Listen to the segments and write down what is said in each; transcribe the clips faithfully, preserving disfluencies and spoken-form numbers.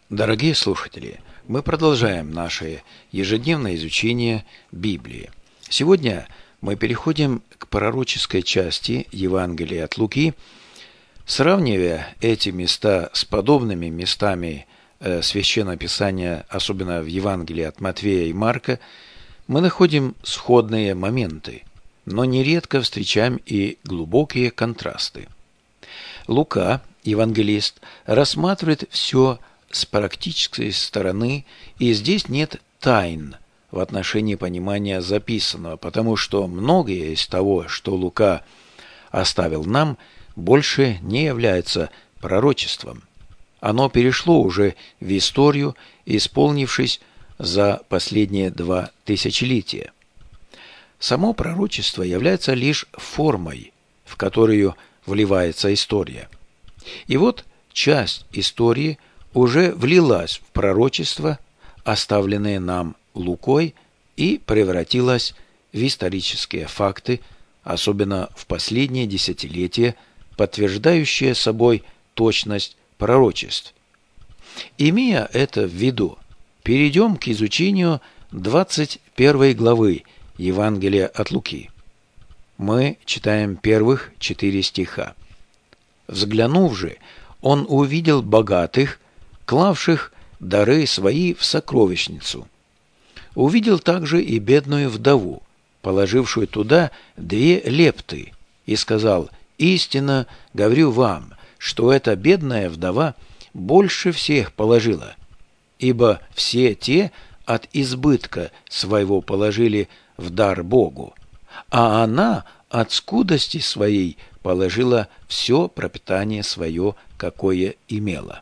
Дорогие слушатели, мы продолжаем наше ежедневное изучение Библии. Сегодня мы переходим к пророческой части Евангелия от Луки. Сравнивая эти места с подобными местами э, Священного Писания, особенно в Евангелии от Матфея и Марка, мы находим сходные моменты, но нередко встречаем и глубокие контрасты. Лука, евангелист, рассматривает все с практической стороны, и здесь нет тайн в отношении понимания записанного, потому что многое из того, что Лука оставил нам, больше не является пророчеством. Оно перешло уже в историю, исполнившись за последние два тысячелетия. Само пророчество является лишь формой, в которую вливается история. И вот часть истории уже влилась в пророчество, оставленное нам Лукой, и превратилась в исторические факты, особенно в последние десятилетия, подтверждающие собой точность пророчеств. Имея это в виду, перейдем к изучению двадцать первой главы Евангелия от Луки. Мы читаем первых четыре стиха. «Взглянув же, он увидел богатых, клавших дары свои в сокровищницу. Увидел также и бедную вдову, положившую туда две лепты, и сказал: истинно говорю вам, что эта бедная вдова больше всех положила, ибо все те от избытка своего положили в дар Богу, а она от скудости своей положила все пропитание свое, какое имела».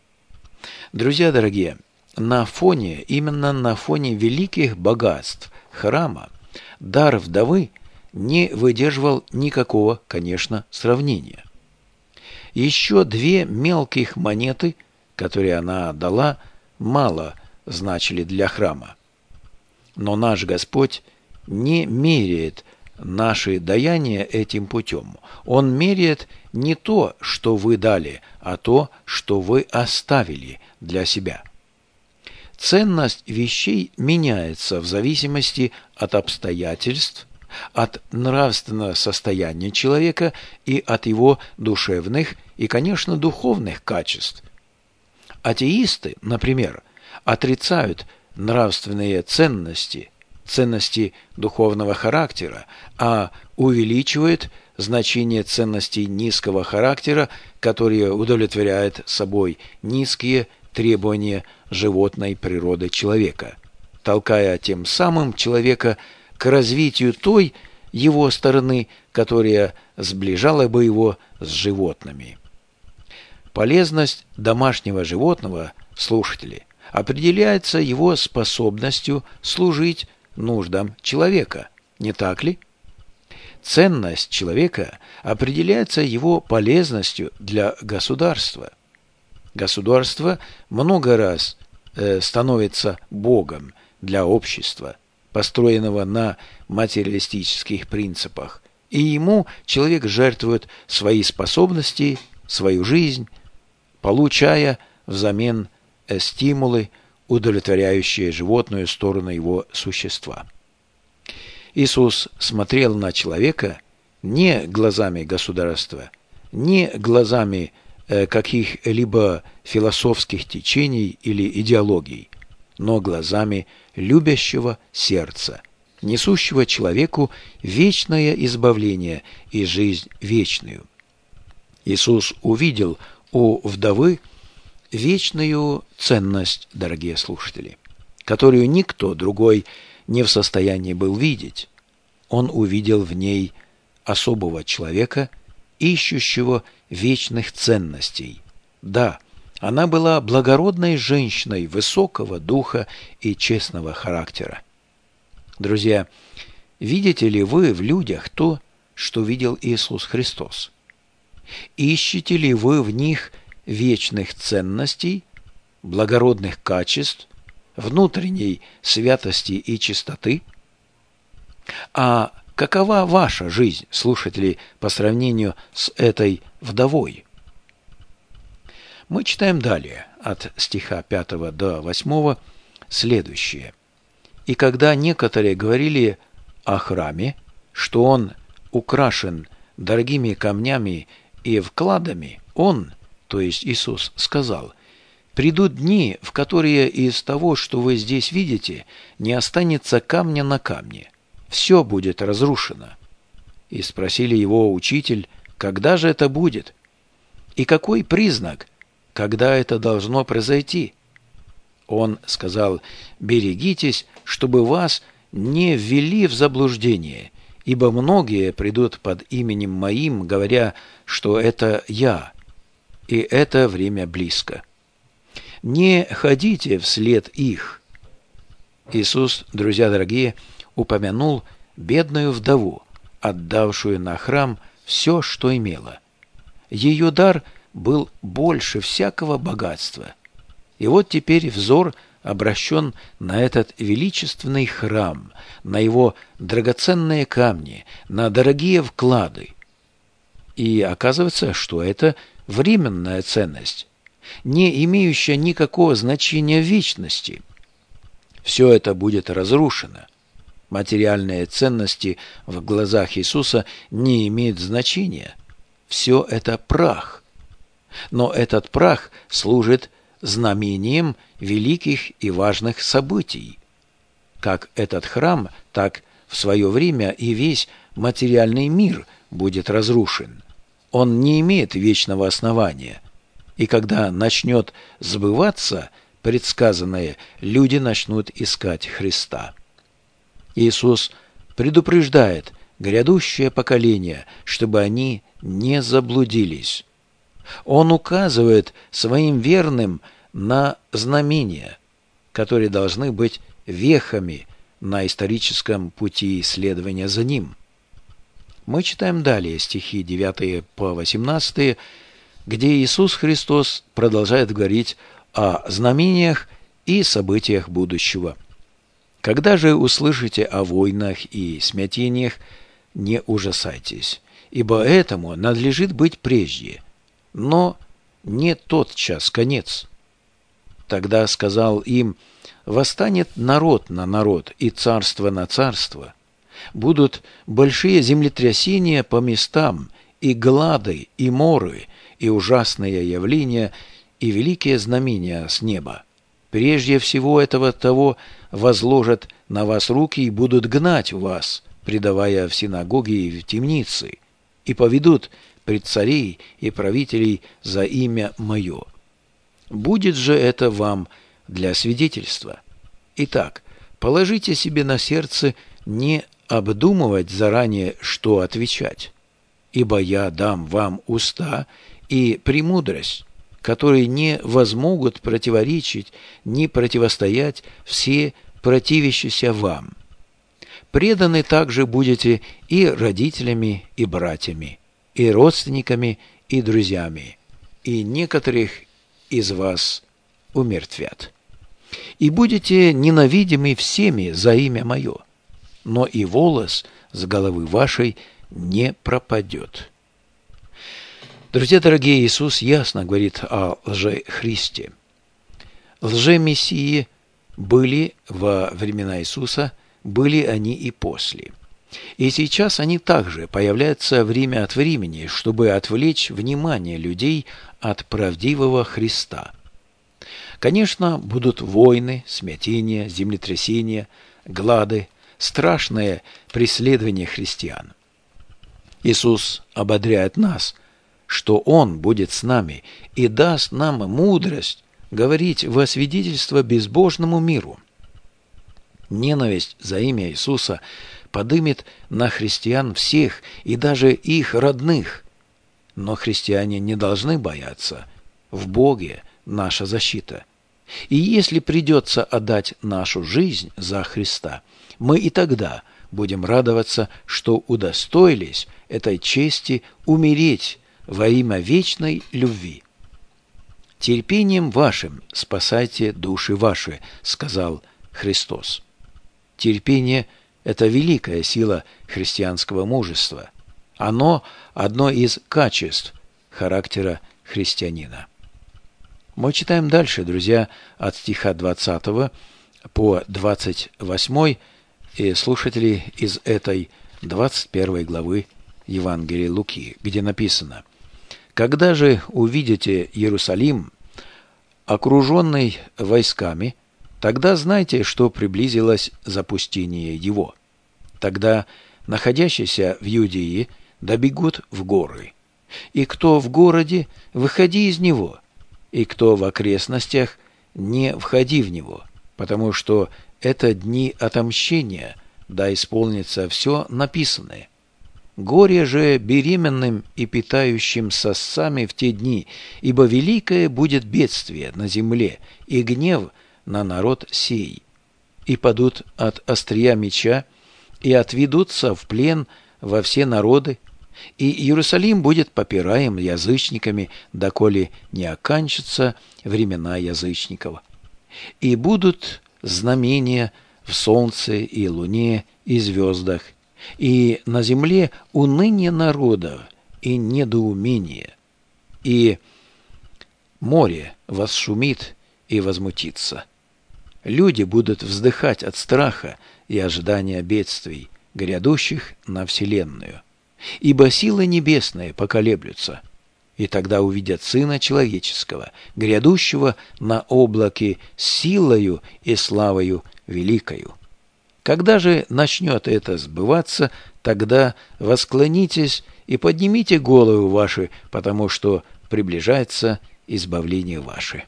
Друзья дорогие, на фоне, именно на фоне великих богатств храма, дар вдовы не выдерживал никакого, конечно, сравнения. Еще две мелких монеты, которые она отдала, мало значили для храма. Но наш Господь не меряет наши даяния этим путем. Он меряет не то, что вы дали, а то, что вы оставили для себя. Ценность вещей меняется в зависимости от обстоятельств, от нравственного состояния человека и от его душевных и, конечно, духовных качеств. Атеисты, например, отрицают нравственные ценности, ценности духовного характера, а увеличивают значение ценностей низкого характера, которые удовлетворяют собой низкие требования животной природы человека, толкая тем самым человека к развитию той его стороны, которая сближала бы его с животными. Полезность домашнего животного, слушатели, определяется его способностью служить нуждам человека, не так ли? Ценность человека определяется его полезностью для государства. Государство много раз э, становится Богом для общества, построенного на материалистических принципах, и ему человек жертвует свои способности, свою жизнь, получая взамен э, стимулы, удовлетворяющие животную сторону его существа. Иисус смотрел на человека не глазами государства, не глазами э, каких-либо философских течений или идеологий, но глазами любящего сердца, несущего человеку вечное избавление и жизнь вечную. Иисус увидел у вдовы вечную ценность, дорогие слушатели, которую никто другой не в состоянии был видеть. Он увидел в ней особого человека, ищущего вечных ценностей. Да, она была благородной женщиной высокого духа и честного характера. Друзья, видите ли вы в людях то, что видел Иисус Христос? Ищете ли вы в них вечных ценностей, благородных качеств, внутренней святости и чистоты? А какова ваша жизнь, слушатели, по сравнению с этой вдовой? Мы читаем далее. от стиха пятого до восьмого следующее. «И когда некоторые говорили о храме, что он украшен дорогими камнями и вкладами, он, то есть Иисус, сказал: придут дни, в которые из того, что вы здесь видите, не останется камня на камне, все будет разрушено. И спросили его: учитель, когда же это будет? И какой признак, когда это должно произойти? Он сказал: берегитесь, чтобы вас не ввели в заблуждение, ибо многие придут под именем Моим, говоря, что это Я, и это время близко. Не ходите вслед их». Иисус, друзья дорогие, упомянул бедную вдову, отдавшую на храм все, что имела. Ее дар был больше всякого богатства. И вот теперь взор обращен на этот величественный храм, на его драгоценные камни, на дорогие вклады. И оказывается, что это временная ценность, не имеющая никакого значения в вечности. Все это будет разрушено. Материальные ценности в глазах Иисуса не имеют значения. Все это прах. Но этот прах служит знамением великих и важных событий. Как этот храм, так в свое время и весь материальный мир будет разрушен. Он не имеет вечного основания. И когда начнет сбываться предсказанное, люди начнут искать Христа. Иисус предупреждает грядущее поколение, чтобы они не заблудились. Он указывает своим верным на знамения, которые должны быть вехами на историческом пути исследования за Ним. Мы читаем далее стихи девятый по восемнадцатый, где Иисус Христос продолжает говорить о знамениях и событиях будущего. «Когда же услышите о войнах и смятениях, не ужасайтесь, ибо этому надлежит быть прежде, но не тотчас конец. Тогда сказал им: восстанет народ на народ и царство на царство. Будут большие землетрясения по местам, и глады, и моры, и ужасные явления, и великие знамения с неба. Прежде всего этого того возложат на вас руки и будут гнать вас, предавая в синагоги и в темницы, и поведут пред царей и правителей за имя Мое. Будет же это вам для свидетельства. Итак, положите себе на сердце не обдумывать заранее, что отвечать, ибо я дам вам уста и премудрость, которые не возмогут противоречить, ни противостоять все противящиеся вам. Преданы также будете и родителями, и братьями, и родственниками, и друзьями, и некоторых из вас умертвят. И будете ненавидимы всеми за имя Мое, но и волос с головы вашей не пропадет». Друзья дорогие, Иисус ясно говорит о лже-Христе. Лже-мессии были во времена Иисуса, были они и после. И сейчас они также появляются время от времени, чтобы отвлечь внимание людей от правдивого Христа. Конечно, будут войны, смятения, землетрясения, глады, страшное преследование христиан. Иисус ободряет нас, что Он будет с нами и даст нам мудрость говорить во свидетельство безбожному миру. Ненависть за имя Иисуса подымет на христиан всех и даже их родных. Но христиане не должны бояться. В Боге наша защита. И если придется отдать нашу жизнь за Христа, мы и тогда будем радоваться, что удостоились этой чести умереть во имя вечной любви. «Терпением вашим спасайте души ваши», — сказал Христос. Терпение — это великая сила христианского мужества. Оно — одно из качеств характера христианина. Мы читаем дальше, друзья, от стиха двадцатого по двадцать восьмой, и слушатели из этой двадцать первой главы Евангелия Луки, где написано: «Когда же увидите Иерусалим, окруженный войсками, тогда знайте, что приблизилось запустение его. Тогда находящиеся в Иудее добегут в горы. И кто в городе, выходи из него, и кто в окрестностях, не входи в него, потому что это дни отомщения, да исполнится все написанное. Горе же беременным и питающим сосцами в те дни, ибо великое будет бедствие на земле и гнев на народ сей. И падут от острия меча, и отведутся в плен во все народы, и Иерусалим будет попираем язычниками, доколе не окончатся времена язычников. И будут знамения в солнце и луне и звездах, и на земле уныние народов и недоумение, и море восшумит и возмутится. Люди будут вздыхать от страха и ожидания бедствий, грядущих на вселенную, ибо силы небесные поколеблются, и тогда увидят Сына Человеческого, грядущего на облаке с силою и славою великою. Когда же начнет это сбываться, тогда восклонитесь и поднимите головы ваши, потому что приближается избавление ваше».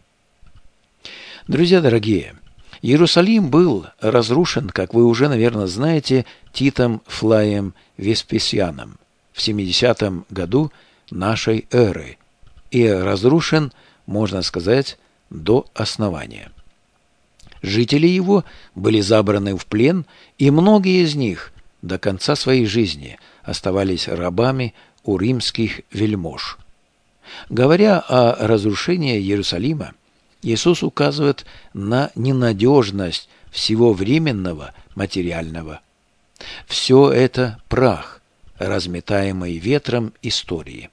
Друзья дорогие, Иерусалим был разрушен, как вы уже, наверное, знаете, Титом Флавием Веспасианом в семидесятом году нашей эры, и разрушен, можно сказать, до основания. Жители его были забраны в плен, и многие из них до конца своей жизни оставались рабами у римских вельмож. Говоря о разрушении Иерусалима, Иисус указывает на ненадежность всего временного материального. Все это прах, разметаемый ветром истории.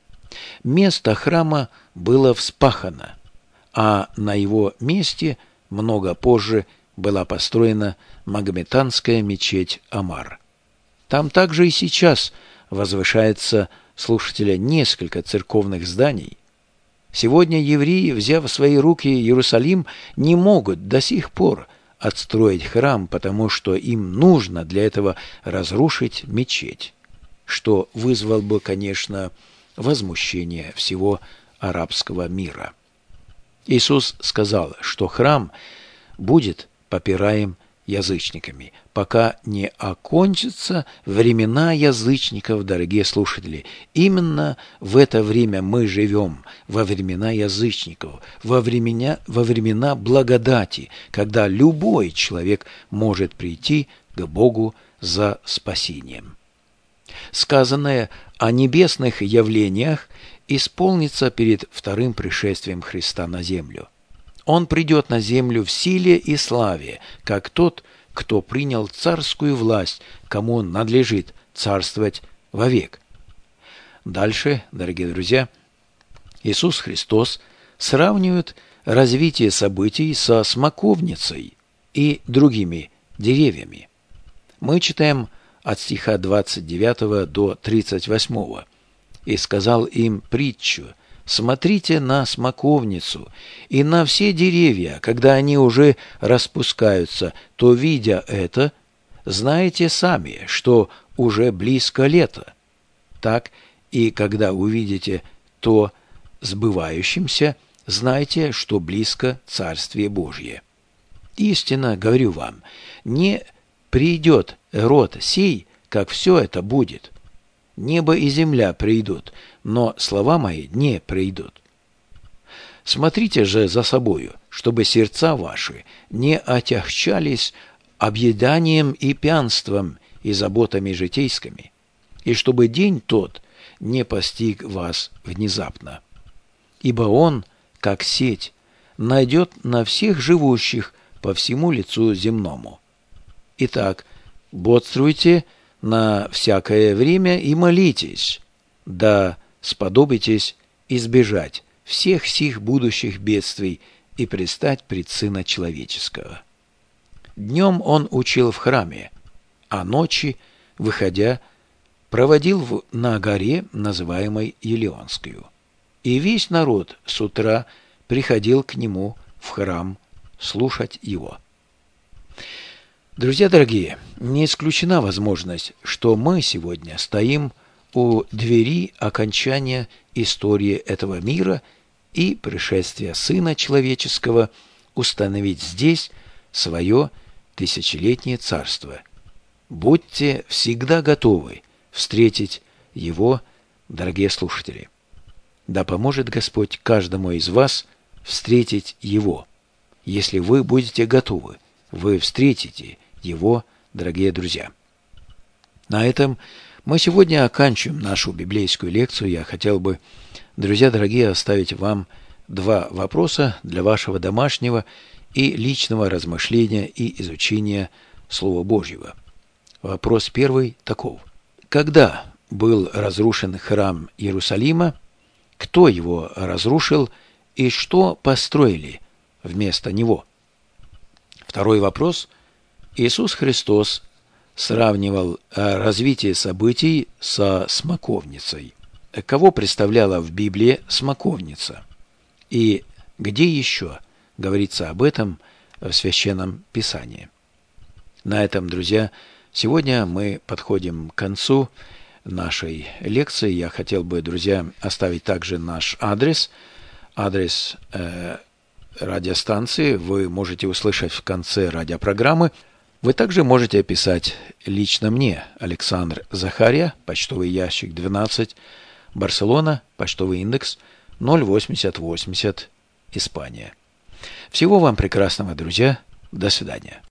Место храма было вспахано, а на его месте много позже была построена магометанская мечеть Амар. Там также и сейчас возвышается, слушателя, несколько церковных зданий. Сегодня евреи, взяв в свои руки Иерусалим, не могут до сих пор отстроить храм, потому что им нужно для этого разрушить мечеть, что вызвало бы, конечно, возмущение всего арабского мира. Иисус сказал, что храм будет попираем язычниками, пока не окончатся времена язычников, дорогие слушатели. Именно в это время мы живем, во времена язычников, во времена, во времена благодати, когда любой человек может прийти к Богу за спасением. Сказанное о небесных явлениях исполнится перед вторым пришествием Христа на землю. Он придет на землю в силе и славе, как тот, кто принял царскую власть, кому надлежит царствовать вовек. Дальше, дорогие друзья, Иисус Христос сравнивает развитие событий со смоковницей и другими деревьями. Мы читаем от стиха двадцать девятого до тридцать восьмого. «И сказал им притчу: смотрите на смоковницу и на все деревья, когда они уже распускаются, то, видя это, знаете сами, что уже близко лето. Так и когда увидите то сбывающимся, знайте, что близко Царствие Божье. Истинно говорю вам, не придет род сей, как все это будет. Небо и земля придут, но слова мои не придут. Смотрите же за собою, чтобы сердца ваши не отягчались объеданием и пьянством и заботами житейскими, и чтобы день тот не постиг вас внезапно. Ибо он, как сеть, найдет на всех живущих по всему лицу земному. Итак, бодрствуйте на всякое время и молитесь, да сподобитесь избежать всех сих будущих бедствий и предстать пред Сына Человеческого. Днем он учил в храме, а ночи, выходя, проводил в, на горе, называемой Елеонскую. И весь народ с утра приходил к нему в храм слушать его. Друзья дорогие, не исключена возможность, что мы сегодня стоим у двери окончания истории этого мира и пришествия Сына Человеческого установить здесь свое тысячелетнее царство. Будьте всегда готовы встретить Его, дорогие слушатели. Да поможет Господь каждому из вас встретить Его. Если вы будете готовы, вы встретите Его, дорогие друзья. На этом мы сегодня оканчиваем нашу библейскую лекцию. Я хотел бы, друзья дорогие, оставить вам два вопроса для вашего домашнего и личного размышления и изучения Слова Божьего. Вопрос первый таков. Когда был разрушен храм Иерусалима, кто его разрушил и что построили вместо него? Второй вопрос. Иисус Христос сравнивал развитие событий со смоковницей. Кого представляла в Библии смоковница? И где еще говорится об этом в Священном Писании? На этом, друзья, сегодня мы подходим к концу нашей лекции. Я хотел бы, друзья, оставить также наш адрес. Адрес э, радиостанции вы можете услышать в конце радиопрограммы. Вы также можете писать лично мне, Александр Захария, почтовый ящик двенадцать, Барселона, почтовый индекс ноль восемьдесят восемьдесят, Испания. Всего вам прекрасного, друзья. До свидания.